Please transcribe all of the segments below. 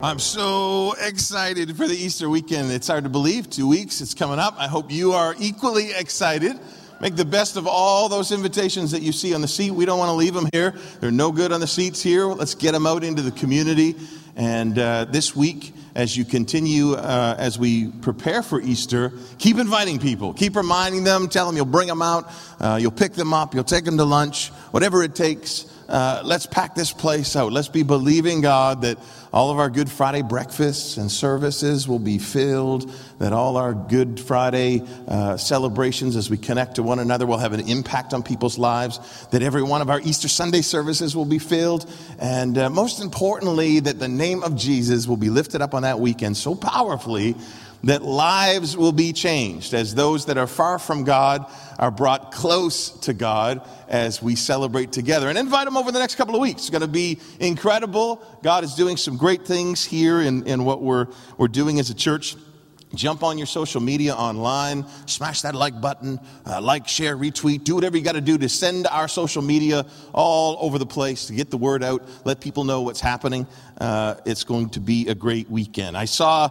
I'm so excited for the Easter weekend. It's hard to believe. 2 weeks, it's coming up. I hope you are equally excited. Make the best of all those invitations that you see on the seat. We don't want to leave them here. They're no good on the seats here. Let's get them out into the community. And this week, as you continue, as we prepare for Easter, keep inviting people. Keep reminding them. Tell them you'll bring them out. You'll pick them up. You'll take them to lunch. Whatever it takes. Let's pack this place out. Let's be believing God that all of our Good Friday breakfasts and services will be filled, that all our Good Friday celebrations as we connect to one another will have an impact on people's lives, that every one of our Easter Sunday services will be filled, and most importantly, that the name of Jesus will be lifted up on that weekend so powerfully that lives will be changed as those that are far from God are brought close to God as we celebrate together. And invite them over the next couple of weeks. It's going to be incredible. God is doing some great things here in what we're doing as a church. Jump on your social media online, smash that like button, like, share, retweet, do whatever you got to do to send our social media all over the place to get the word out, let people know what's happening. It's going to be a great weekend. I saw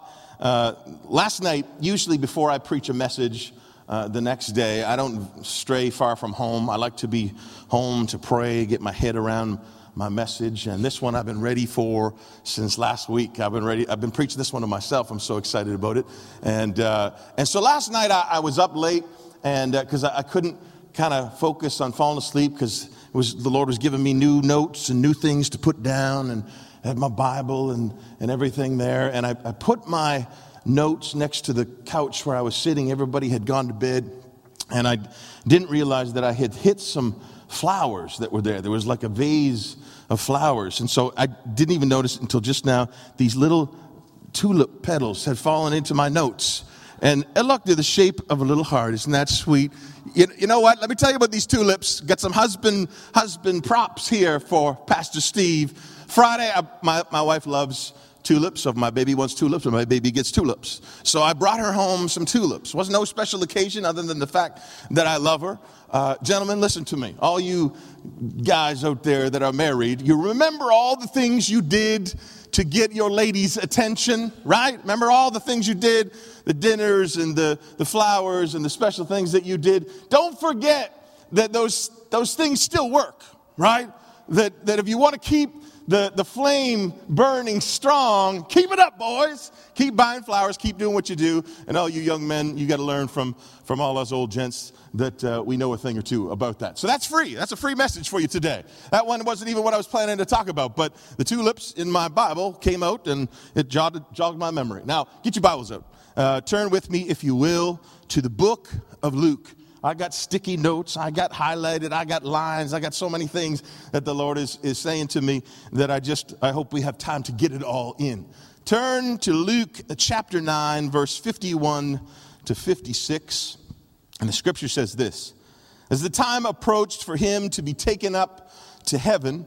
last night, usually before I preach a message the next day, I don't stray far from home. I like to be home to pray, get my head around my message. And this one I've been ready for since last week. I've been preaching this one to myself. I'm so excited about it. And so last night I was up late, and because I couldn't kind of focus on falling asleep because the Lord was giving me new notes and new things to put down, and I had my Bible and everything there. And I put my notes next to the couch where I was sitting. Everybody had gone to bed. And I didn't realize that I had hit some flowers that were there. There was like a vase of flowers. And so I didn't even notice until just now these little tulip petals had fallen into my notes. And look, they're the shape of a little heart. Isn't that sweet? You know what? Let me tell you about these tulips. Got some husband props here for Pastor Steve. Friday, my wife loves tulips. So if my baby wants tulips, or my baby gets tulips. So I brought her home some tulips. Wasn't no special occasion other than the fact that I love her. Gentlemen, listen to me. All you guys out there that are married, you remember all the things you did to get your lady's attention, right? Remember all the things you did, the dinners and the flowers and the special things that you did. Don't forget that those things still work, right? That if you want to keep the flame burning strong, keep it up, boys. Keep buying flowers, keep doing what you do. And all you young men, you got to learn from all us old gents that we know a thing or two about that. So that's free. That's a free message for you today. That one wasn't even what I was planning to talk about, but the tulips in my Bible came out and it jogged my memory. Now, get your Bibles out. Turn with me, if you will, to the book of Luke. I got sticky notes, I got highlighted, I got lines, I got so many things that the Lord is saying to me that I hope we have time to get it all in. Turn to Luke chapter 9, verse 51 to 56. And the scripture says this: as the time approached for him to be taken up to heaven,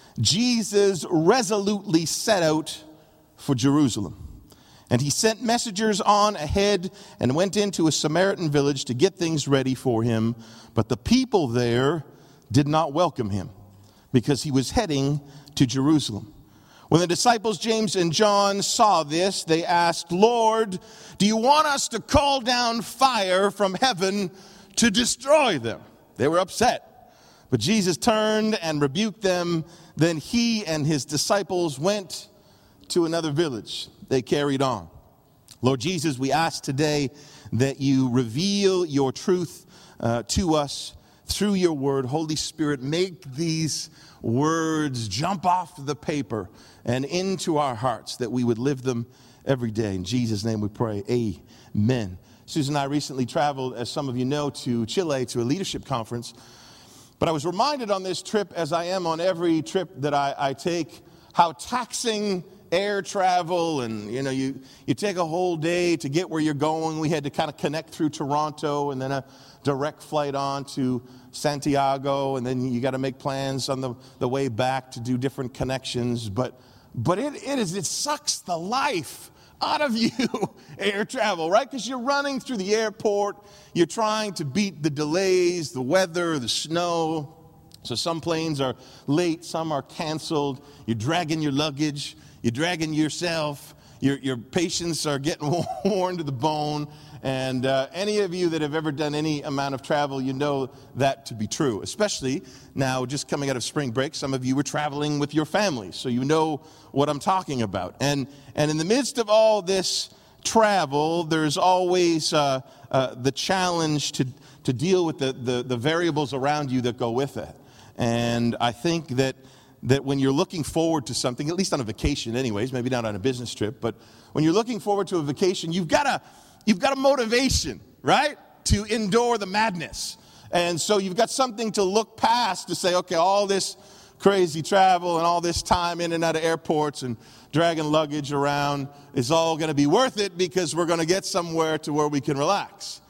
Jesus resolutely set out for Jerusalem. And he sent messengers on ahead and went into a Samaritan village to get things ready for him. But the people there did not welcome him because he was heading to Jerusalem. When the disciples James and John saw this, they asked, "Lord, do you want us to call down fire from heaven to destroy them?" They were upset. But Jesus turned and rebuked them. Then he and his disciples went to another village. They carried on. Lord Jesus, we ask today that you reveal your truth to us through your word. Holy Spirit, make these words jump off the paper and into our hearts, that we would live them every day. In Jesus' name we pray, amen. Susan and I recently traveled, as some of you know, to Chile to a leadership conference. But I was reminded on this trip, as I am on every trip that I take, how taxing air travel, and you take a whole day to get where you're going. We had to kind of connect through Toronto and then a direct flight on to Santiago, and then you got to make plans on the way back to do different connections. But it sucks the life out of you, air travel, right? Because you're running through the airport, you're trying to beat the delays, the weather, the snow. So some planes are late, some are canceled. You're dragging your luggage. You're dragging yourself. Your patience are getting worn to the bone. And any of you that have ever done any amount of travel, you know that to be true, especially now just coming out of spring break. Some of you were traveling with your families, so you know what I'm talking about. And in the midst of all this travel, there's always the challenge to deal with the variables around you that go with it. And I think that when you're looking forward to something, at least on a vacation anyways, maybe not on a business trip, but when you're looking forward to a vacation, you've got a motivation, right, to endure the madness. And so you've got something to look past to say, okay, all this crazy travel and all this time in and out of airports and dragging luggage around is all going to be worth it because we're going to get somewhere to where we can relax.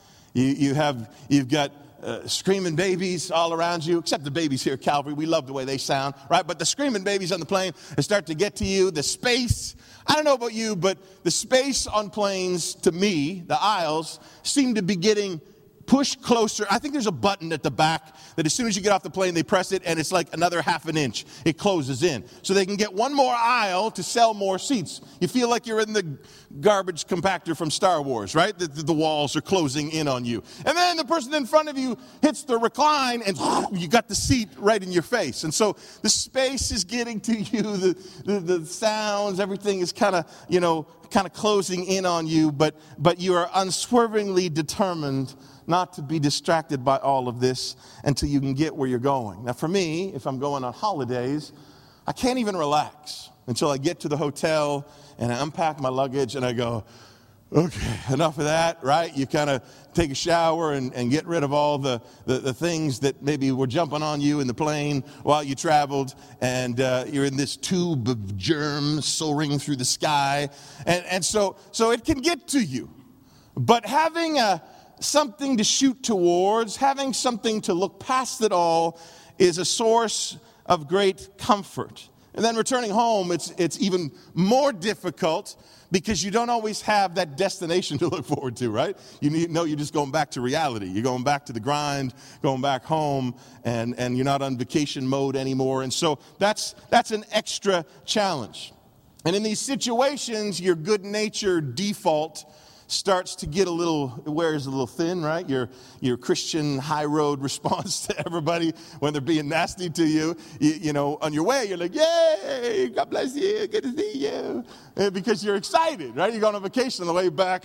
You've got screaming babies all around you, except the babies here at Calvary. We love the way they sound, right? But the screaming babies on the plane, they start to get to you. The space, I don't know about you, but the space on planes, to me, the aisles, seem to be getting pushed closer. I think there's a button at the back that as soon as you get off the plane, they press it, and it's like another half an inch. It closes in. So they can get one more aisle to sell more seats. You feel like you're in the garbage compactor from Star Wars, right? The walls are closing in on you. And then the person in front of you hits the recline, and you got the seat right in your face. And so the space is getting to you, the sounds, everything is kind of closing in on you, but you are unswervingly determined not to be distracted by all of this until you can get where you're going. Now for me, if I'm going on holidays, I can't even relax until I get to the hotel and I unpack my luggage and I go, okay, enough of that, right? You kind of take a shower and get rid of all the things that maybe were jumping on you in the plane while you traveled, and you're in this tube of germs soaring through the sky. And so it can get to you. But having something to shoot towards, having something to look past it all is a source of great comfort. And then returning home, it's even more difficult because you don't always have that destination to look forward to, right? You're just going back to reality. You're going back to the grind, going back home, and you're not on vacation mode anymore. And so that's an extra challenge. And in these situations, your good-natured default starts to get wears a little thin, right? Your Christian high road response to everybody when they're being nasty to you. You know, on your way, you're like, yay, God bless you, good to see you. Because you're excited, right? You're going on vacation on the way back.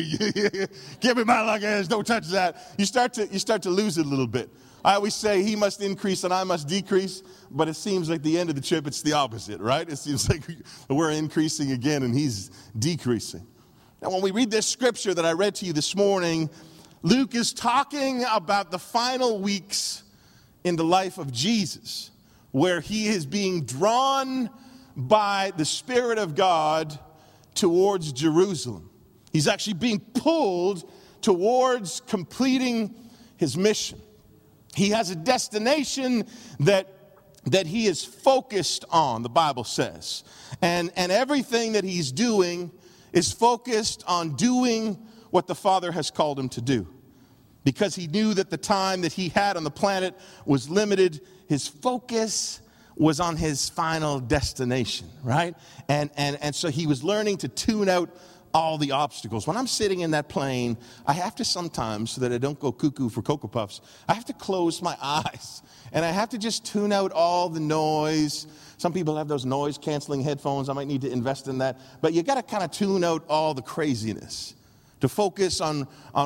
Give me my luggage, don't touch that. You start to lose it a little bit. I always say he must increase and I must decrease, but it seems like the end of the trip, it's the opposite, right? It seems like we're increasing again and he's decreasing. Now, when we read this scripture that I read to you this morning, Luke is talking about the final weeks in the life of Jesus, where he is being drawn by the Spirit of God towards Jerusalem. He's actually being pulled towards completing his mission. He has a destination that he is focused on, the Bible says. And everything that he's doing is focused on doing what the Father has called him to do. Because he knew that the time that he had on the planet was limited, his focus was on his final destination, right? And so he was learning to tune out all the obstacles. When I'm sitting in that plane, I have to sometimes, so that I don't go cuckoo for Cocoa Puffs, I have to close my eyes. And I have to just tune out all the noise. Some people have those noise-canceling headphones. I might need to invest in that. But you got to kind of tune out all the craziness to focus on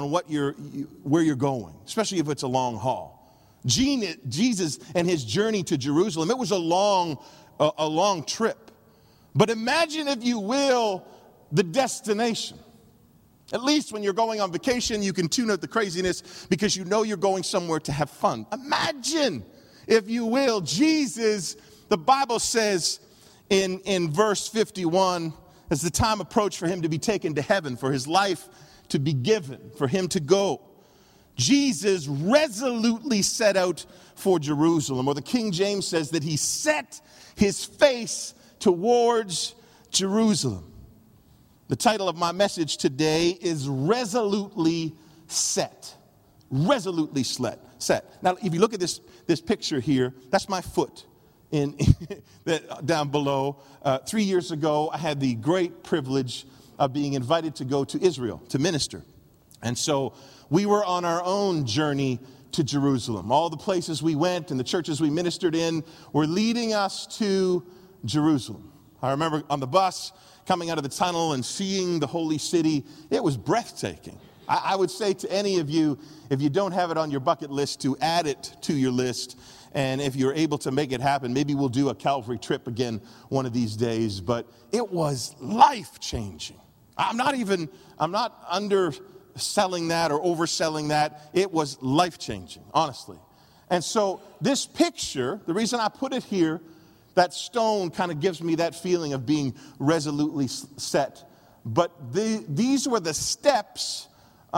where you're going, especially if it's a long haul. Jesus and his journey to Jerusalem, it was a long trip. But imagine, if you will, the destination. At least when you're going on vacation, you can tune out the craziness because you know you're going somewhere to have fun. Imagine, if you will, Jesus, the Bible says in verse 51, as the time approached for him to be taken to heaven, for his life to be given, for him to go, Jesus resolutely set out for Jerusalem. Or the King James says that he set his face towards Jerusalem. The title of my message today is Resolutely Set. Resolutely set. Now, if you look at this picture here, that's my foot. down below. 3 years ago, I had the great privilege of being invited to go to Israel to minister. And so we were on our own journey to Jerusalem. All the places we went and the churches we ministered in were leading us to Jerusalem. I remember on the bus coming out of the tunnel and seeing the holy city. It was breathtaking. I would say to any of you, if you don't have it on your bucket list, to add it to your list. And if you're able to make it happen, maybe we'll do a Calvary trip again one of these days. But it was life-changing. I'm not underselling that or overselling that. It was life-changing, honestly. And so this picture, the reason I put it here, that stone kind of gives me that feeling of being resolutely set. But these were the steps,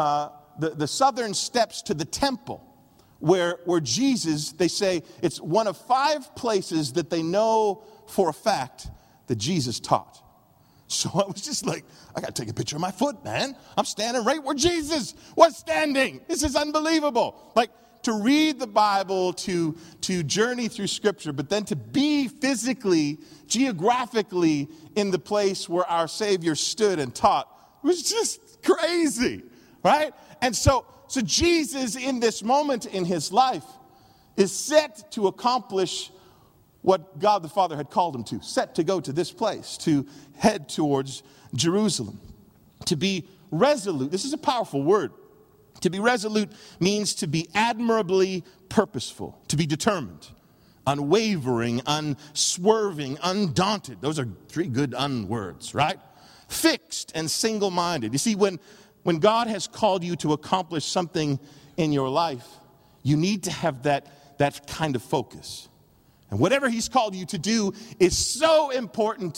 the southern steps to the temple, where Jesus, they say, it's one of 5 places that they know for a fact that Jesus taught. So I was just like, I got to take a picture of my foot, man. I'm standing right where Jesus was standing. This is unbelievable. Like, to read the Bible, to journey through Scripture, but then to be physically, geographically in the place where our Savior stood and taught was just crazy, right? And so Jesus, in this moment in his life, is set to accomplish what God the Father had called him to, set to go to this place, to head towards Jerusalem, to be resolute. This is a powerful word. To be resolute means to be admirably purposeful, to be determined, unwavering, unswerving, undaunted. Those are 3 good words, right? Fixed and single-minded. You see, when God has called you to accomplish something in your life, you need to have that kind of focus. And whatever he's called you to do is so important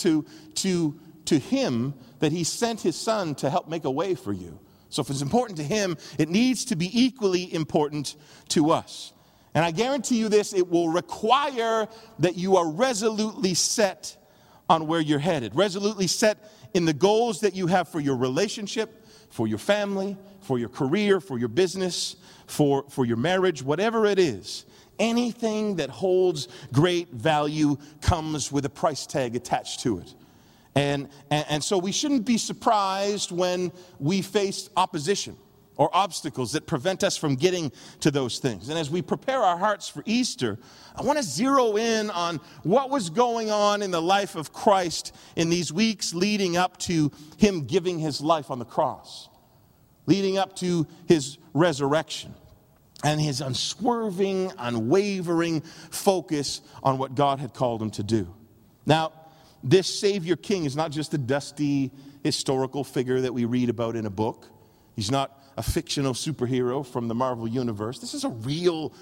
to him that he sent his son to help make a way for you. So if it's important to him, it needs to be equally important to us. And I guarantee you this, it will require that you are resolutely set on where you're headed. Resolutely set in the goals that you have for your relationship, for your family, for your career, for your business, for your marriage, whatever it is. Anything that holds great value comes with a price tag attached to it. And so we shouldn't be surprised when we face opposition or obstacles that prevent us from getting to those things. And as we prepare our hearts for Easter, I want to zero in on what was going on in the life of Christ in these weeks leading up to him giving his life on the cross, leading up to his resurrection, and his unswerving, unwavering focus on what God had called him to do. Now, this Savior King is not just a dusty historical figure that we read about in a book. He's not a fictional superhero from the Marvel Universe. This is a real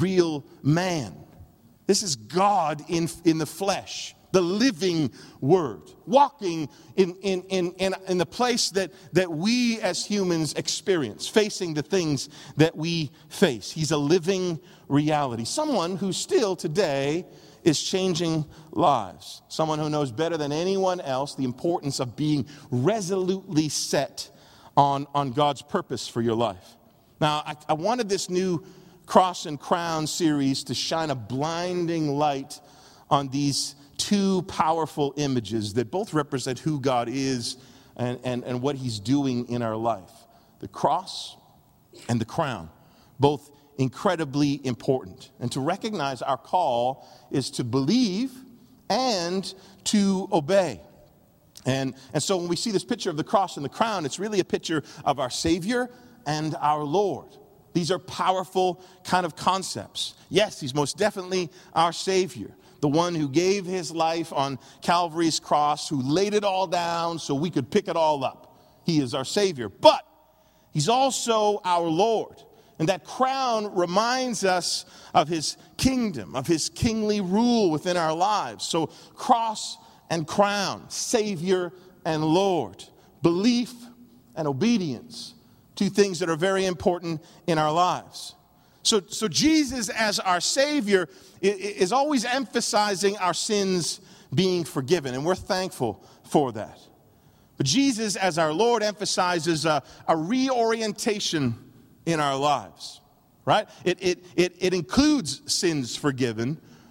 man. This is God in the flesh, the living Word, walking in the place that we as humans experience, facing the things that we face. He's a living reality. Someone who still today is changing lives. Someone who knows better than anyone else the importance of being resolutely set on God's purpose for your life. Now, I wanted this new Cross and Crown series to shine a blinding light on these 2 powerful images that both represent who God is and what he's doing in our life. The cross and the crown, both incredibly important. And to recognize our call is to believe and to obey. And so when we see this picture of the cross and the crown, it's really a picture of our Savior and our Lord. These are powerful kind of concepts. Yes, he's most definitely our Savior, the one who gave his life on Calvary's cross, who laid it all down so we could pick it all up. He is our Savior. But he's also our Lord. And that crown reminds us of his kingdom, of his kingly rule within our lives. So cross and crown, Savior and Lord, belief and obedience, 2 things that are very important in our lives. So Jesus as our Savior is always emphasizing our sins being forgiven, and we're thankful for that. But Jesus as our Lord emphasizes a reorientation in our lives, right? It includes sins forgiven,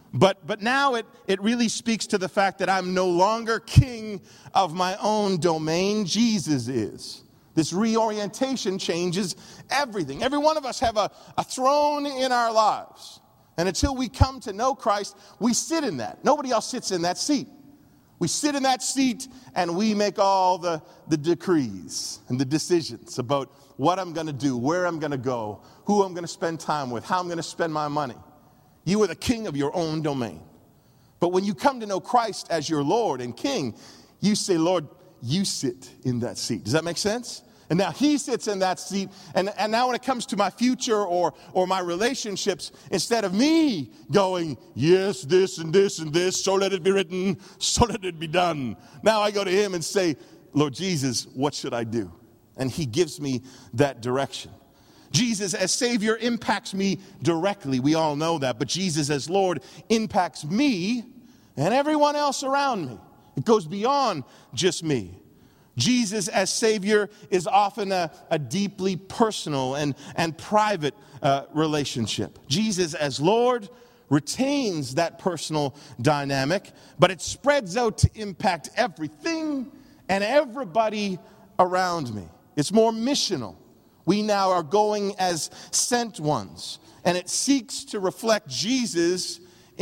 But now it really speaks to the fact that I'm no longer king of my own domain. Jesus is. This reorientation changes everything. Every one of us have a throne in our lives. And until we come to know Christ, we sit in that. Nobody else sits in that seat. We sit in that seat and we make all the decrees and the decisions about what I'm going to do, where I'm going to go, who I'm going to spend time with, how I'm going to spend my money. You are the king of your own domain. But when you come to know Christ as your Lord and King, you say, Lord, you sit in that seat. Does that make sense? And now he sits in that seat. And now when it comes to my future or my relationships, instead of me going, yes, this and this and this, so let it be written, so let it be done. Now I go to him and say, Lord Jesus, what should I do? And he gives me that direction. Jesus as Savior impacts me directly. We all know that. But Jesus as Lord impacts me and everyone else around me. It goes beyond just me. Jesus as Savior is often a deeply personal and private relationship. Jesus as Lord retains that personal dynamic, but it spreads out to impact everything and everybody around me. It's more missional. We now are going as sent ones, and it seeks to reflect Jesus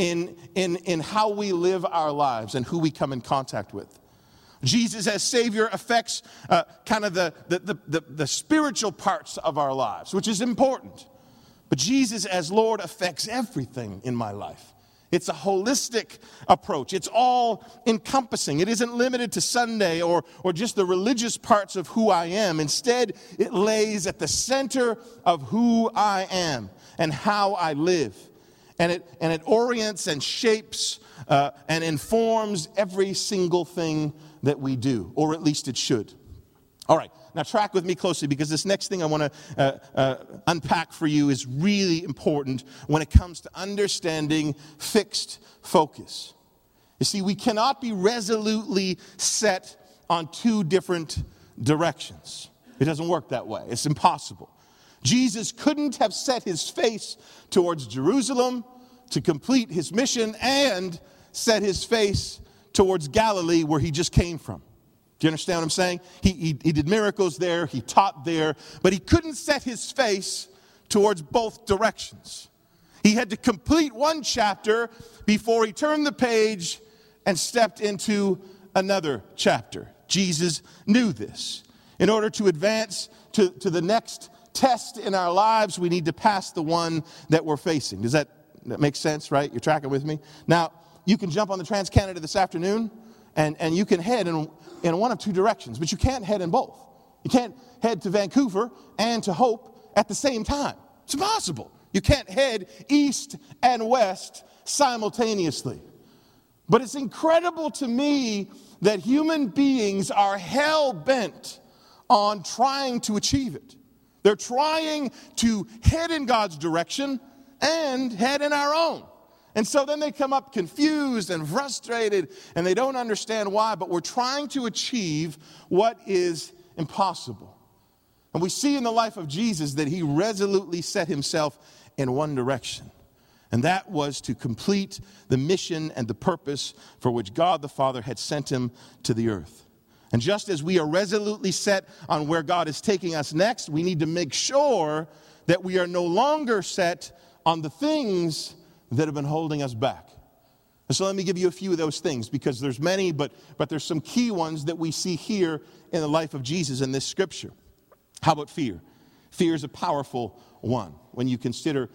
in how we live our lives and who we come in contact with. Jesus as Savior affects kind of the spiritual parts of our lives, which is important. But Jesus as Lord affects everything in my life. It's a holistic approach. It's all encompassing. It isn't limited to Sunday or just the religious parts of who I am. Instead, it lays at the center of who I am and how I live. And it orients and shapes and informs every single thing that we do, or at least it should. All right, now track with me closely because this next thing I want to unpack for you is really important when it comes to understanding fixed focus. You see, we cannot be resolutely set on two different directions. It doesn't work that way. It's impossible. Jesus couldn't have set his face towards Jerusalem to complete his mission and set his face towards Galilee where he just came from. Do you understand what I'm saying? He did miracles there, he taught there, but he couldn't set his face towards both directions. He had to complete one chapter before he turned the page and stepped into another chapter. Jesus knew this. In order to advance to the next test in our lives, we need to pass the one that we're facing. Does that make sense, right? You're tracking with me? Now, you can jump on the TransCanada this afternoon, and you can head in one of two directions, but you can't head in both. You can't head to Vancouver and to Hope at the same time. It's impossible. You can't head east and west simultaneously. But it's incredible to me that human beings are hell-bent on trying to achieve it. They're trying to head in God's direction and head in our own. And so then they come up confused and frustrated, and they don't understand why, but we're trying to achieve what is impossible. And we see in the life of Jesus that he resolutely set himself in one direction, and that was to complete the mission and the purpose for which God the Father had sent him to the earth. And just as we are resolutely set on where God is taking us next, we need to make sure that we are no longer set on the things that have been holding us back. And so let me give you a few of those things, because there's many, but there's some key ones that we see here in the life of Jesus in this scripture. How about fear? Fear is a powerful one when you consider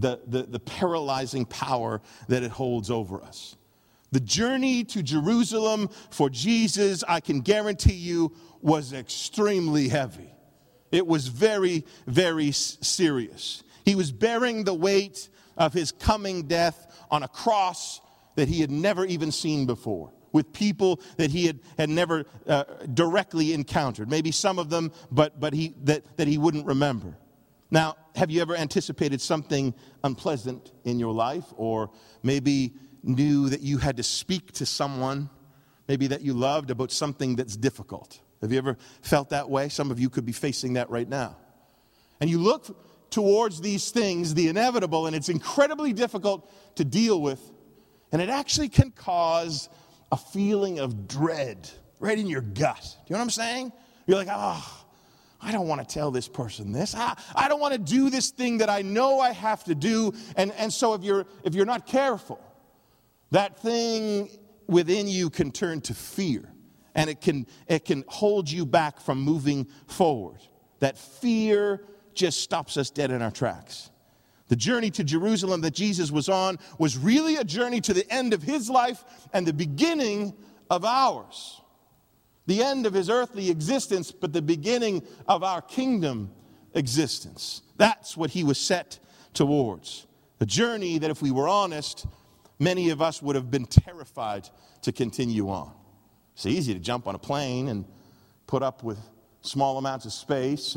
the paralyzing power that it holds over us. The journey to Jerusalem for Jesus, I can guarantee you, was extremely heavy. It was very, very serious. He was bearing the weight of his coming death on a cross that he had never even seen before, with people that he had never directly encountered. Maybe some of them, but that he wouldn't remember. Now, have you ever anticipated something unpleasant in your life, or maybe knew that you had to speak to someone, maybe that you loved, about something that's difficult? Have you ever felt that way? Some of you could be facing that right now. And you look towards these things, the inevitable, and it's incredibly difficult to deal with, And it actually can cause a feeling of dread right in your gut. Do you know what I'm saying? You're like, I don't want to tell this person this. I don't want to do this thing that I know I have to do. And so if you're not careful, that thing within you can turn to fear. And it can hold you back from moving forward. That fear just stops us dead in our tracks. The journey to Jerusalem that Jesus was on was really a journey to the end of his life and the beginning of ours. The end of his earthly existence, but the beginning of our kingdom existence. That's what he was set towards. A journey that, if we were honest, many of us would have been terrified to continue on. It's easy to jump on a plane and put up with small amounts of space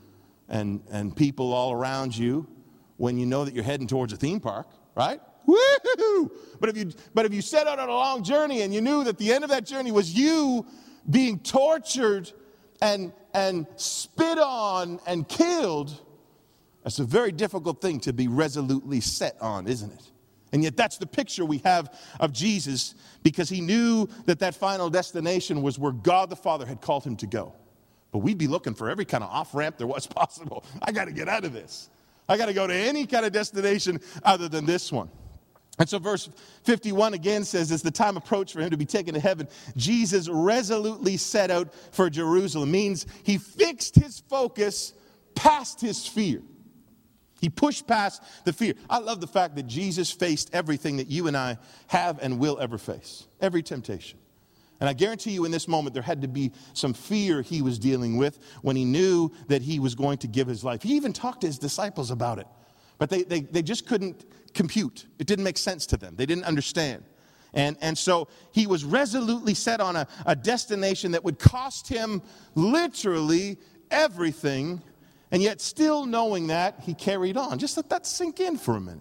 and people all around you when you know that you're heading towards a theme park, right? Woo-hoo! But if you set out on a long journey and you knew that the end of that journey was you being tortured and spit on and killed, that's a very difficult thing to be resolutely set on, isn't it? And yet that's the picture we have of Jesus, because he knew that final destination was where God the Father had called him to go. But we'd be looking for every kind of off-ramp there was possible. I got to get out of this. I got to go to any kind of destination other than this one. And so verse 51 again says, as the time approached for him to be taken to heaven, Jesus resolutely set out for Jerusalem. Means he fixed his focus past his fear. He pushed past the fear. I love the fact that Jesus faced everything that you and I have and will ever face. Every temptation. And I guarantee you in this moment there had to be some fear he was dealing with when he knew that he was going to give his life. He even talked to his disciples about it. But they just couldn't compute. It didn't make sense to them. They didn't understand. And so he was resolutely set on a destination that would cost him literally everything. And yet still knowing that, he carried on. Just let that sink in for a minute.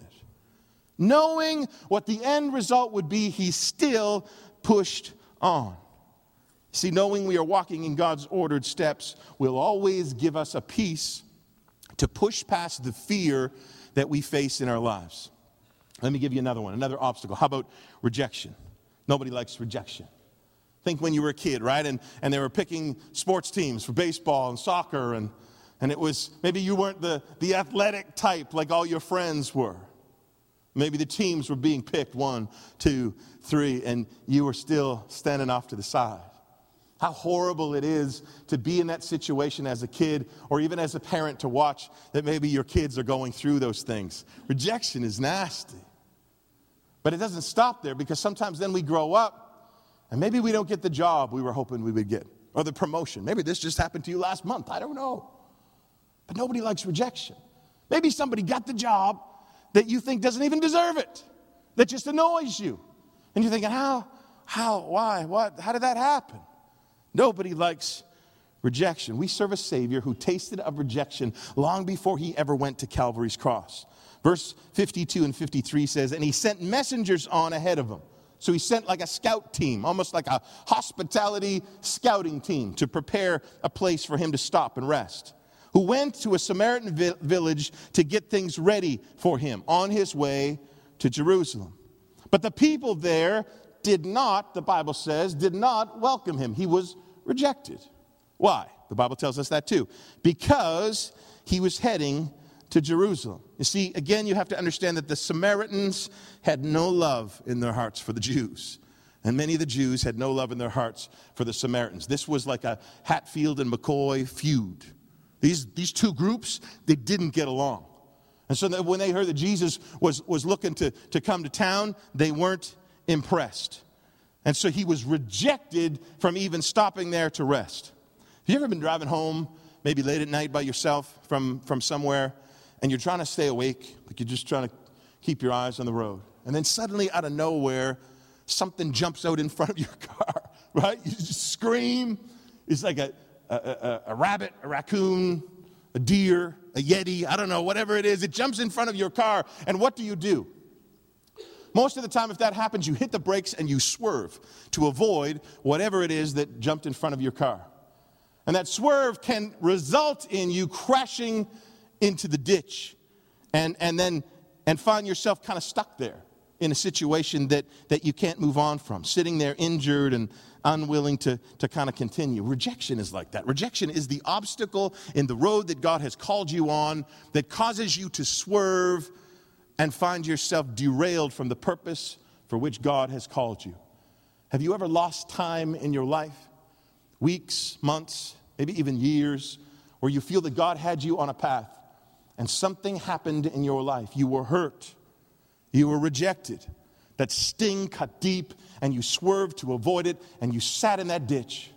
Knowing what the end result would be, he still pushed on. See, knowing we are walking in God's ordered steps will always give us a peace to push past the fear that we face in our lives. Let me give you another one, another obstacle. How about rejection? Nobody likes rejection. Think when you were a kid, right? And they were picking sports teams for baseball and soccer, and it was, maybe you weren't the athletic type like all your friends were. Maybe the teams were being picked 1, 2, 3, and you were still standing off to the side. How horrible it is to be in that situation as a kid or even as a parent to watch that maybe your kids are going through those things. Rejection is nasty. But it doesn't stop there, because sometimes then we grow up and maybe we don't get the job we were hoping we would get, or the promotion. Maybe this just happened to you last month. I don't know. But nobody likes rejection. Maybe somebody got the job that you think doesn't even deserve it, that just annoys you. And you're thinking, how, why, what, how did that happen? Nobody likes rejection. We serve a Savior who tasted of rejection long before he ever went to Calvary's cross. Verse 52 and 53 says, and he sent messengers on ahead of him. So he sent like a scout team, almost like a hospitality scouting team, to prepare a place for him to stop and rest, who went to a Samaritan village to get things ready for him on his way to Jerusalem. But the people there did not, the Bible says, did not welcome him. He was rejected. Why? The Bible tells us that too. Because he was heading to Jerusalem. You see, again, you have to understand that the Samaritans had no love in their hearts for the Jews. And many of the Jews had no love in their hearts for the Samaritans. This was like a Hatfield and McCoy feud. These two groups, they didn't get along. And so when they heard that Jesus was looking to come to town, they weren't impressed. And so he was rejected from even stopping there to rest. Have you ever been driving home, maybe late at night by yourself from somewhere, and you're trying to stay awake, like you're just trying to keep your eyes on the road, and then suddenly out of nowhere, something jumps out in front of your car, right? You just scream. It's like a rabbit, a raccoon, a deer, a yeti, I don't know, whatever it is. It jumps in front of your car, and what do? Most of the time, if that happens, you hit the brakes and you swerve to avoid whatever it is that jumped in front of your car. And that swerve can result in you crashing into the ditch and find yourself kind of stuck there. in a situation that you can't move on from, sitting there injured and unwilling to kind of continue. Rejection is like that. Rejection is the obstacle in the road that God has called you on that causes you to swerve and find yourself derailed from the purpose for which God has called you. Have you ever lost time in your life? Weeks, months, maybe even years, where you feel that God had you on a path and something happened in your life. You were hurt. You were rejected. That sting cut deep, and you swerved to avoid it, and you sat in that ditch.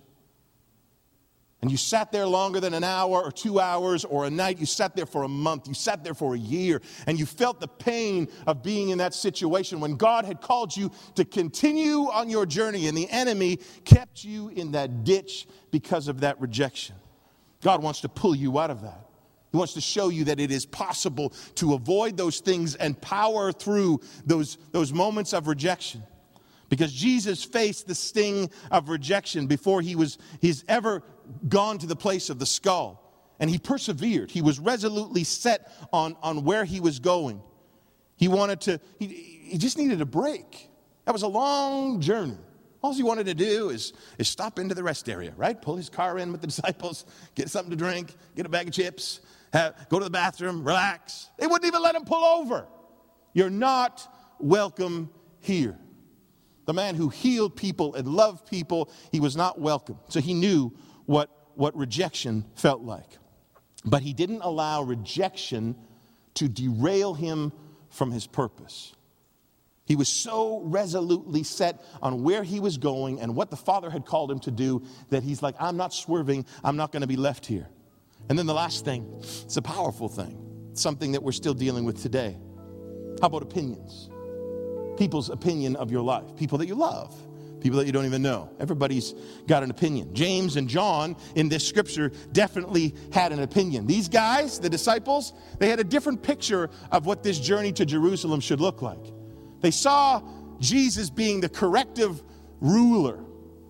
And you sat there longer than an hour or 2 hours or a night. You sat there for a month. You sat there for a year, and you felt the pain of being in that situation when God had called you to continue on your journey, and the enemy kept you in that ditch because of that rejection. God wants to pull you out of that. He wants to show you that it is possible to avoid those things and power through those moments of rejection. Because Jesus faced the sting of rejection before he's ever gone to the place of the skull. And he persevered. He was resolutely set on where he was going. He just needed a break. That was a long journey. All he wanted to do is stop into the rest area, right? Pull his car in with the disciples, get something to drink, get a bag of chips, go to the bathroom, relax. They wouldn't even let him pull over. You're not welcome here. The man who healed people and loved people, he was not welcome. So he knew what rejection felt like. But he didn't allow rejection to derail him from his purpose. He was so resolutely set on where he was going and what the Father had called him to do that he's like, I'm not swerving. I'm not going to be left here. And then the last thing, it's a powerful thing, something that we're still dealing with today. How about opinions? People's opinion of your life, people that you love, people that you don't even know. Everybody's got an opinion. James and John in this scripture definitely had an opinion. These guys, the disciples, they had a different picture of what this journey to Jerusalem should look like. They saw Jesus being the corrective ruler,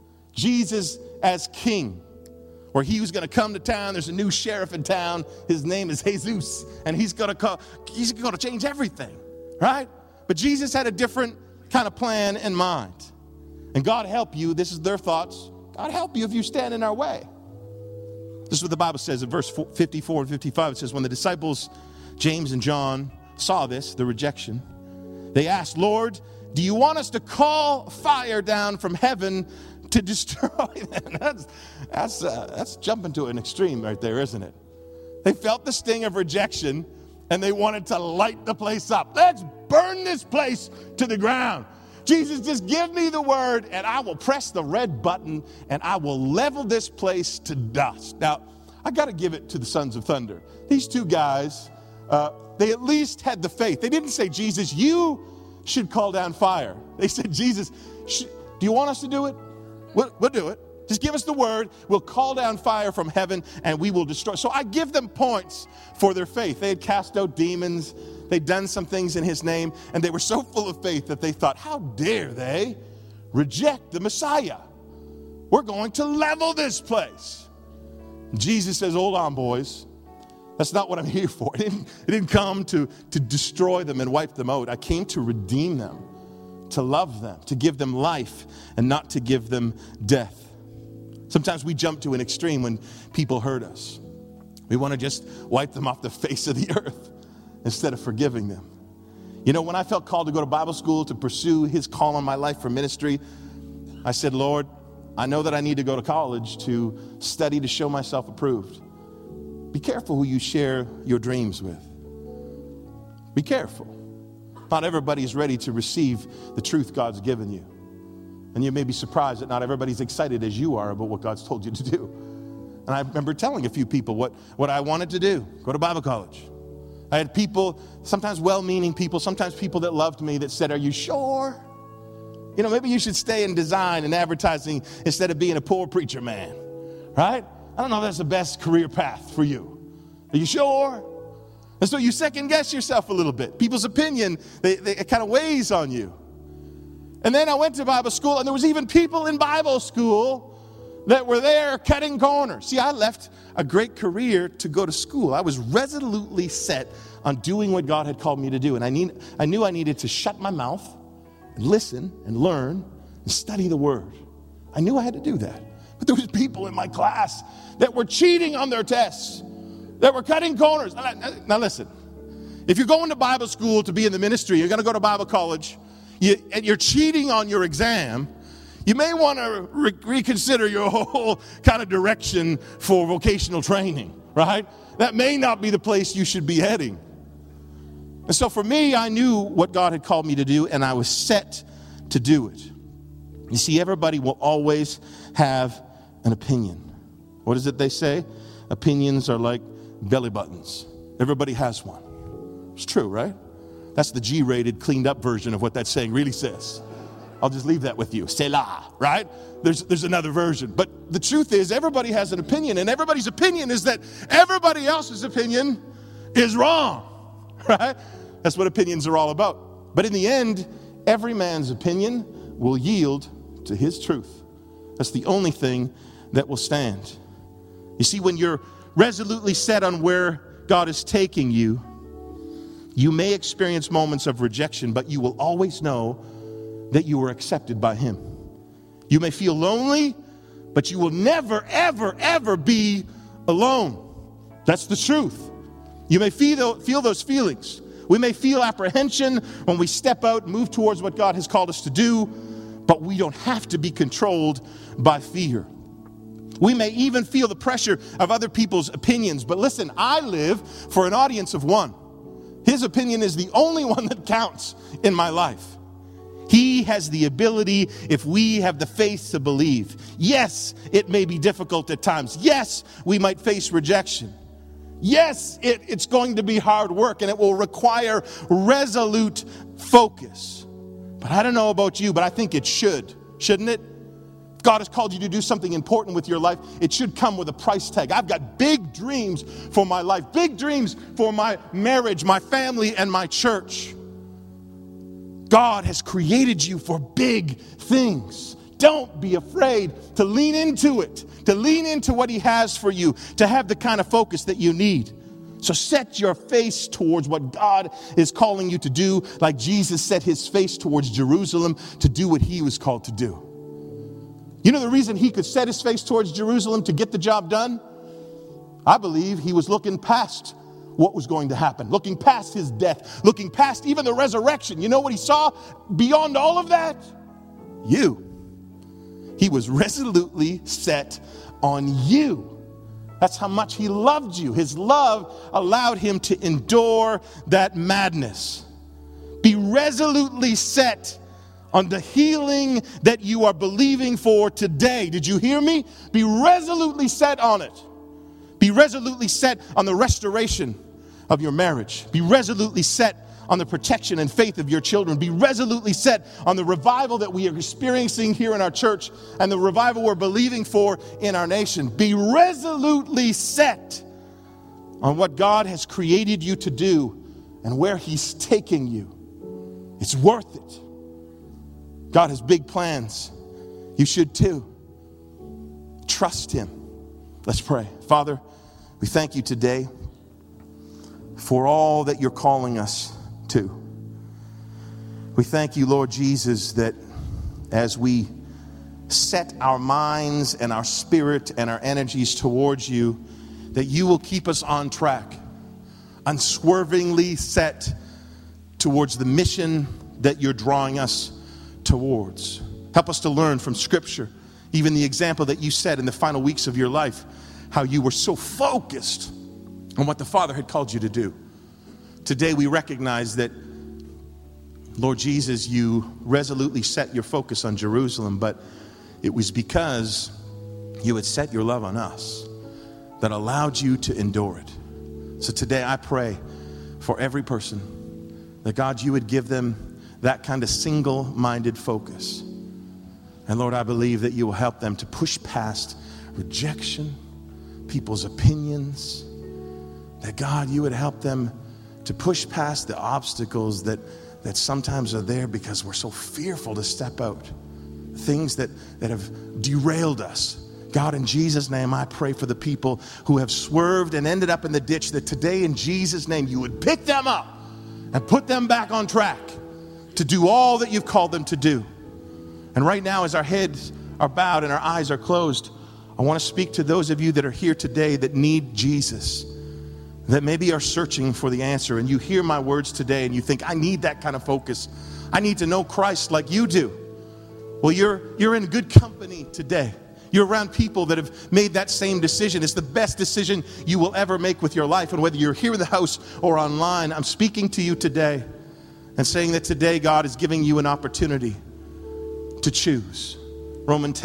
Jesus as king. Or he was going to come to town. There's a new sheriff in town. His name is Jesus. And he's going to change everything, right? But Jesus had a different kind of plan in mind. And God help you. This is their thoughts. God help you if you stand in our way. This is what the Bible says in verse 54 and 55. It says, when the disciples, James and John, saw this, the rejection, they asked, Lord, do you want us to call fire down from heaven to destroy them? That's jumping to an extreme right there, isn't it? They felt the sting of rejection and they wanted to light the place up. Let's burn this place to the ground. Jesus, just give me the word and I will press the red button and I will level this place to dust. Now, I got to give it to the Sons of Thunder. These two guys, they at least had the faith. They didn't say, Jesus, you should call down fire. They said, Jesus, do you want us to do it? We'll do it. Just give us the word. We'll call down fire from heaven and we will destroy. So I give them points for their faith. They had cast out demons. They'd done some things in his name. And they were so full of faith that they thought, how dare they reject the Messiah? We're going to level this place. Jesus says, hold on, boys. That's not what I'm here for. I didn't come to destroy them and wipe them out. I came to redeem them, to love them, to give them life and not to give them death. Sometimes we jump to an extreme when people hurt us. We want to just wipe them off the face of the earth instead of forgiving them. You know, when I felt called to go to Bible school to pursue his call on my life for ministry, I said, Lord, I know that I need to go to college to study to show myself approved. Be careful who you share your dreams with. Be careful. Not everybody is ready to receive the truth God's given you. And you may be surprised that not everybody's excited as you are about what God's told you to do. And I remember telling a few people what I wanted to do, go to Bible college. I had people, sometimes well-meaning people, sometimes people that loved me that said, are you sure? You know, maybe you should stay in design and advertising instead of being a poor preacher man, right? I don't know if that's the best career path for you. Are you sure? And so you second guess yourself a little bit. People's opinion, it kind of weighs on you. And then I went to Bible school, and there was even people in Bible school that were there cutting corners. See, I left a great career to go to school. I was resolutely set on doing what God had called me to do. And I knew I needed to shut my mouth listen and learn and study the Word. I knew I had to do that. But there was people in my class that were cheating on their tests, that were cutting corners. Now listen, if you're going to Bible school to be in the ministry, you're going to go to Bible college, and you're cheating on your exam, you may want to reconsider your whole kind of direction for vocational training, right? That may not be the place you should be heading. And so for me, I knew what God had called me to do, and I was set to do it. You see, everybody will always have an opinion. What is it they say? Opinions are like belly buttons. Everybody has one. It's true, right? That's the G-rated, cleaned up version of what that saying really says. I'll just leave that with you. Selah, right? There's another version. But the truth is, everybody has an opinion, and everybody's opinion is that everybody else's opinion is wrong, right? That's what opinions are all about. But in the end, every man's opinion will yield to his truth. That's the only thing that will stand. You see, when you're resolutely set on where God is taking you, you may experience moments of rejection, but you will always know that you were accepted by Him. You may feel lonely, but you will never, ever, ever be alone. That's the truth. You may feel those feelings. We may feel apprehension when we step out and move towards what God has called us to do, but we don't have to be controlled by fear. We may even feel the pressure of other people's opinions, but listen, I live for an audience of one. His opinion is the only one that counts in my life. He has the ability, if we have the faith to believe. Yes, it may be difficult at times. Yes, we might face rejection. Yes, it's going to be hard work, and it will require resolute focus. But I don't know about you, but I think it should, shouldn't it? If God has called you to do something important with your life, it should come with a price tag. I've got big dreams for my life, big dreams for my marriage, my family, and my church. God has created you for big things. Don't be afraid to lean into it, to lean into what He has for you, to have the kind of focus that you need. So set your face towards what God is calling you to do, like Jesus set His face towards Jerusalem to do what He was called to do. You know the reason He could set His face towards Jerusalem to get the job done? I believe He was looking past what was going to happen, looking past His death, looking past even the resurrection. You know what He saw beyond all of that? You. He was resolutely set on you. That's how much He loved you. His love allowed Him to endure that madness. Be resolutely set on the healing that you are believing for today. Did you hear me? Be resolutely set on it. Be resolutely set on the restoration of your marriage. Be resolutely set on the protection and faith of your children. Be resolutely set on the revival that we are experiencing here in our church and the revival we're believing for in our nation. Be resolutely set on what God has created you to do and where He's taking you. It's worth it. God has big plans. You should too. Trust Him. Let's pray. Father, we thank You today for all that You're calling us to. We thank You, Lord Jesus, that as we set our minds and our spirit and our energies towards You, that You will keep us on track, unswervingly set towards the mission that You're drawing us towards. Help us to learn from Scripture, even the example that You set in the final weeks of your life, how You were so focused on what the Father had called You to do. Today we recognize that, Lord Jesus, You resolutely set Your focus on Jerusalem, but it was because You had set Your love on us that allowed You to endure it. So today I pray for every person that, God, You would give them that kind of single-minded focus. And Lord, I believe that You will help them to push past rejection, people's opinions, that, God, You would help them to push past the obstacles that sometimes are there because we're so fearful to step out. Things that have derailed us. God, in Jesus' name, I pray for the people who have swerved and ended up in the ditch, that today, in Jesus' name, You would pick them up and put them back on track to do all that you've called them to do. And right now, as our heads are bowed and our eyes are closed, I want to speak to those of you that are here today that need Jesus, that maybe are searching for the answer. And you hear my words today and you think, I need that kind of focus. I need to know Christ like you do. Well, you're in good company today. You're around people that have made that same decision. It's the best decision you will ever make with your life. And whether you're here in the house or online, I'm speaking to you today and saying that today God is giving you an opportunity to choose. Romans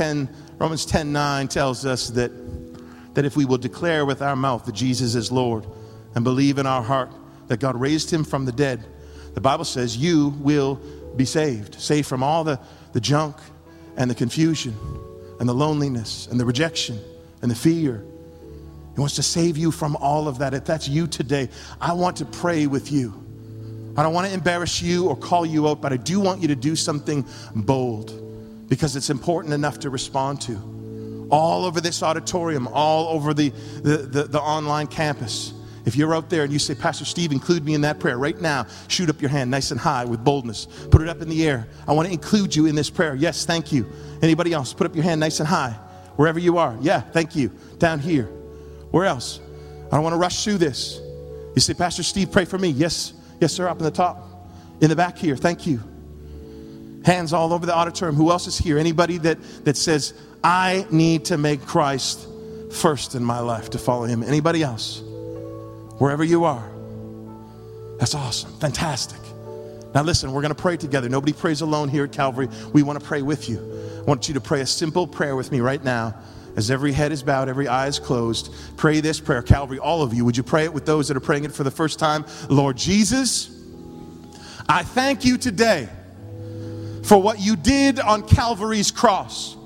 10:9 tells us that if we will declare with our mouth that Jesus is Lord and believe in our heart that God raised him from the dead, the Bible says you will be saved. Saved from all the junk and the confusion and the loneliness and the rejection and the fear. He wants to save you from all of that. If that's you today, I want to pray with you. I don't want to embarrass you or call you out, but I do want you to do something bold because it's important enough to respond to. All over this auditorium, all over the online campus. If you're out there and you say, Pastor Steve, include me in that prayer right now, shoot up your hand nice and high with boldness. Put it up in the air. I want to include you in this prayer. Yes, thank you. Anybody else? Put up your hand nice and high. Wherever you are. Yeah, thank you. Down here. Where else? I don't want to rush through this. You say, Pastor Steve, pray for me. Yes, sir, up in the top. In the back here. Thank you. Hands all over the auditorium. Who else is here? Anybody that says, I need to make Christ first in my life to follow him. Anybody else? Wherever you are. That's awesome. Fantastic. Now listen, we're going to pray together. Nobody prays alone here at Calvary. We want to pray with you. I want you to pray a simple prayer with me right now. As every head is bowed, every eye is closed. Pray this prayer. Calvary, all of you, would you pray it with those that are praying it for the first time? Lord Jesus, I thank you today for what you did on Calvary's cross.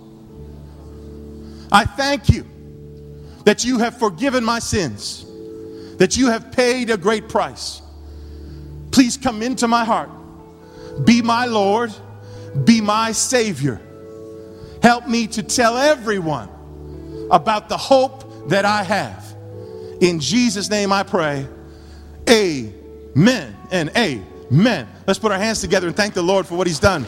I thank you that you have forgiven my sins, that you have paid a great price. Please come into my heart. Be my Lord. Be my Savior. Help me to tell everyone about the hope that I have. In Jesus' name I pray. Amen and amen. Let's put our hands together and thank the Lord for what he's done.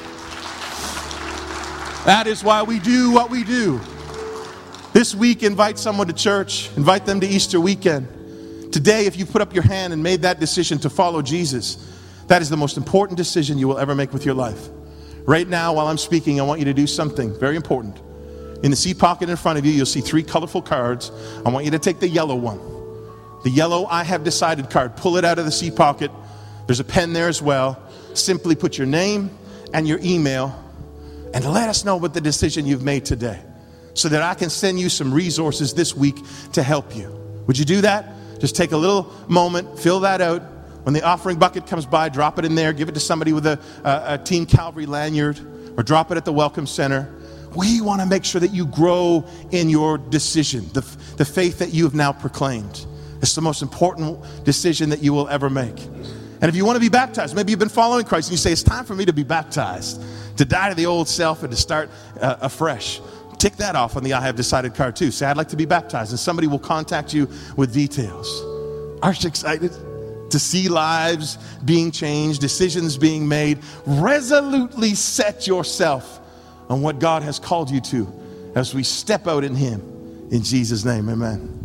That is why we do what we do. This week, invite someone to church. Invite them to Easter weekend. Today, if you put up your hand and made that decision to follow Jesus, that is the most important decision you will ever make with your life. Right now, while I'm speaking, I want you to do something very important. In the seat pocket in front of you, you'll see 3 colorful cards. I want you to take the yellow one. The yellow I have decided card. Pull it out of the seat pocket. There's a pen there as well. Simply put your name and your email and let us know what the decision you've made today so that I can send you some resources this week to help you. Would you do that? Just take a little moment, fill that out. When the offering bucket comes by, drop it in there. Give it to somebody with a Team Calvary lanyard or drop it at the Welcome Center. We want to make sure that you grow in your decision, the faith that you have now proclaimed. It's the most important decision that you will ever make. And if you want to be baptized, maybe you've been following Christ and you say, it's time for me to be baptized, to die to the old self and to start afresh. Tick that off on the I have decided card too. Say, I'd like to be baptized. And somebody will contact you with details. Aren't you excited to see lives being changed, decisions being made? Resolutely set yourself on what God has called you to as we step out in him. In Jesus' name, amen.